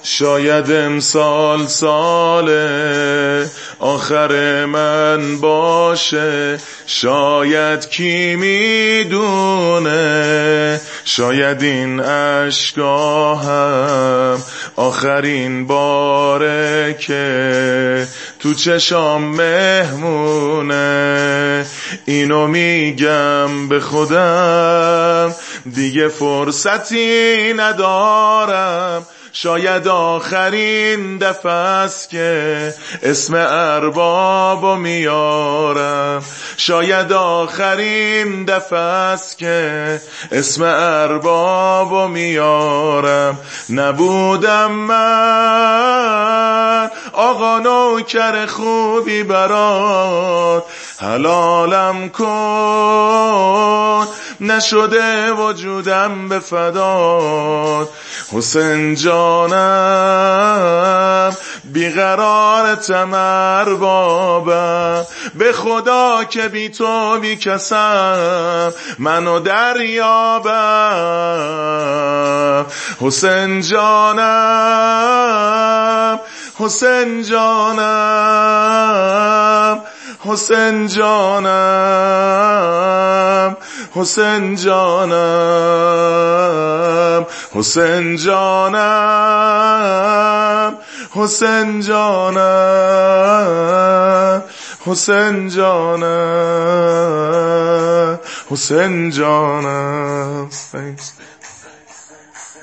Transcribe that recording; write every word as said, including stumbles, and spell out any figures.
شاید امسال سال آخر من باشه، شاید کی میدونه، شاید این اشکا هم آخرین باره که تو چشام مهمونه. اینو میگم به خودم دیگه فرصتی ندارم، شاید آخرین دفعه است که اسم اربابو میارم، شاید آخرین دفعه است که اسم اربابو میارم. نبودم من آقا نوکر خوبی برات، حلالم کن نشده وجودم به فدات. حسین جانم بیقرارتم اربابم، به خدا که بی تو بی کسم منو دریابم. حسین جانم حسین جانم حسین جانم حسین جانم حسین جانم حسین جانم حسین جانم حسین جانم. Thanks.